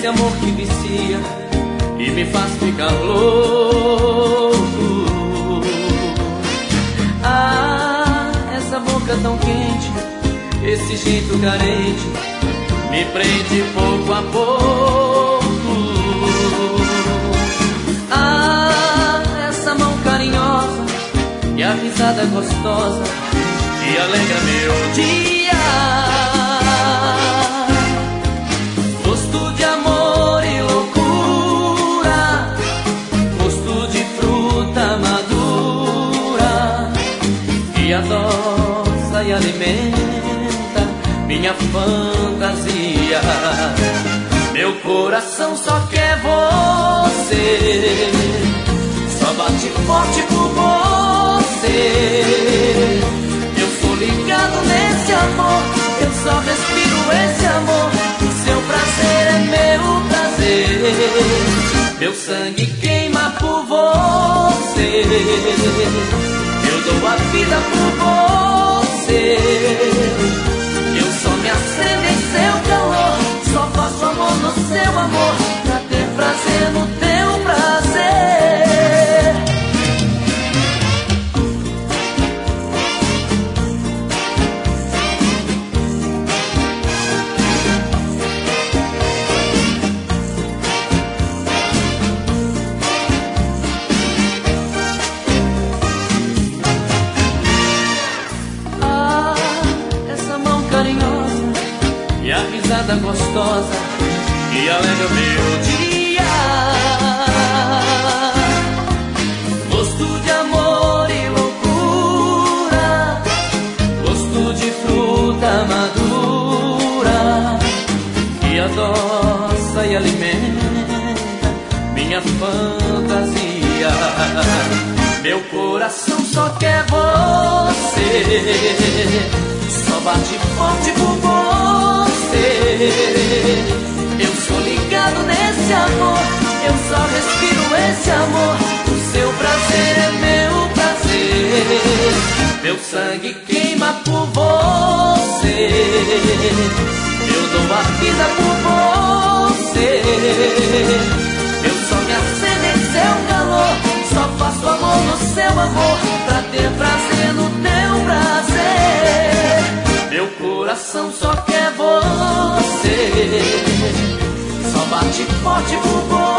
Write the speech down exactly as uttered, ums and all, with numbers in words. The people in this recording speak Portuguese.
amor que vicia e me faz ficar louco. Ah, essa boca tão quente, esse jeito carente me prende pouco a pouco. Ah, essa mão carinhosa e a risada gostosa que alegra meu dia. Gosto de amor e loucura, gosto de fruta madura que adoça e alimenta minha fantasia. Meu coração só quer você, só bate forte por você. Eu sou ligado nesse amor, eu só respiro esse amor. O seu prazer é meu prazer, meu sangue queima por você. Eu dou a vida por você, eu só me acendo em seu calor. Só faço amor no seu amor, pra ter prazer no teu prazer. Ah, essa mão carinhosa e a risada gostosa que alegra meu dia. Gosto de amor e loucura, gosto de fruta madura que adoça e alimenta minha fantasia. Meu coração só quer você, só bate forte por você. Eu sou ligado nesse amor, eu só respiro esse amor. O seu prazer é meu prazer, meu sangue queima por você. Eu dou a vida por você, eu só me acendo em seu calor. Só faço amor no seu amor, pra ter prazer no teu prazer. Meu coração só quer você, só bate forte por você.